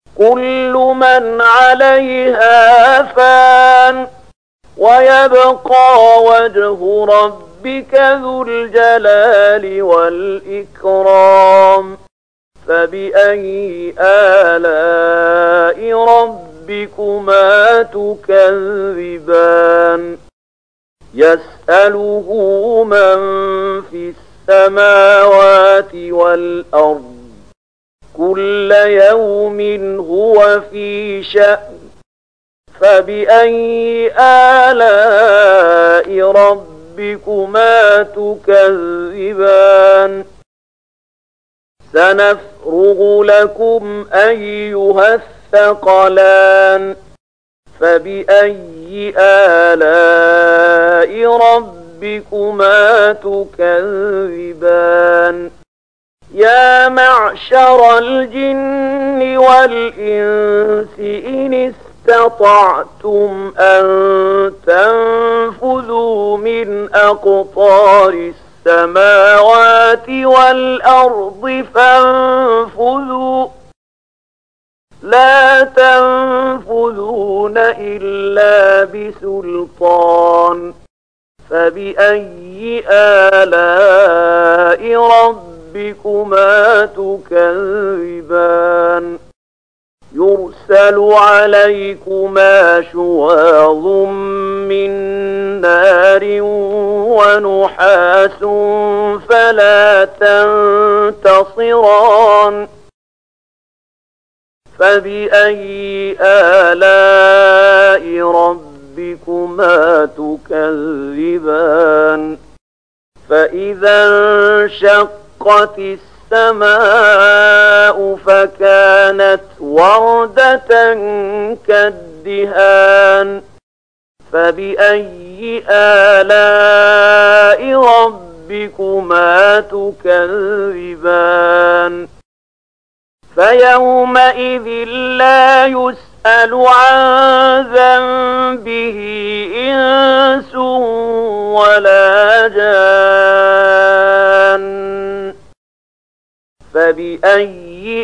كل من عليها فان ويبقى وجه ربك ذو الجلال والإكرام فبأي آلاء ربكما تكذبان يسأله من في السماوات والأرض كل يوم هو في شأن فبأي آلاء ربكما تكذبان سنفرغ لكم أيها الثقلان فبأي آلاء ربكما تكذبان يا معشر الجن والإنس إن استطعتم أن تنفذوا من أقطار السماوات والأرض فانفذوا لا تنفذون إلا بسلطان فبأي آلاء ربكما تكذبان يرسل عليكما شواظ من نار ونحاس فلا تنتصران فبأي آلاء ربكما تكذبان فإذا انشقت السماء فكانت وردة كالدهان فبأي آلاء ربكما تكذبان فيومئذ لا يسأل عن ذنبه إنس ولا جان فبأي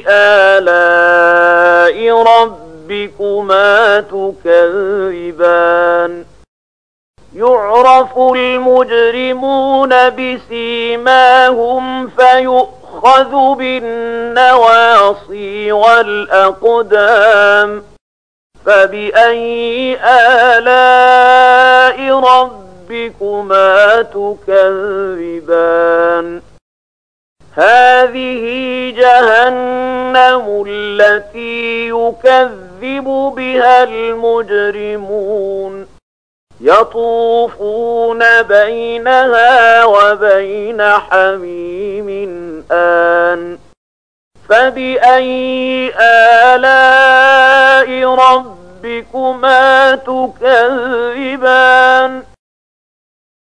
آلاء ربكما تكذبان يعرف المجرمون بسيماهم فيؤخذ بالنواصي والأقدام فبأي آلاء ربكما تكذبان هذه جهنم التي يكذب بها المجرمون يطوفون بينها وبين حميم آن فبأي آلاء ربكما تكذبان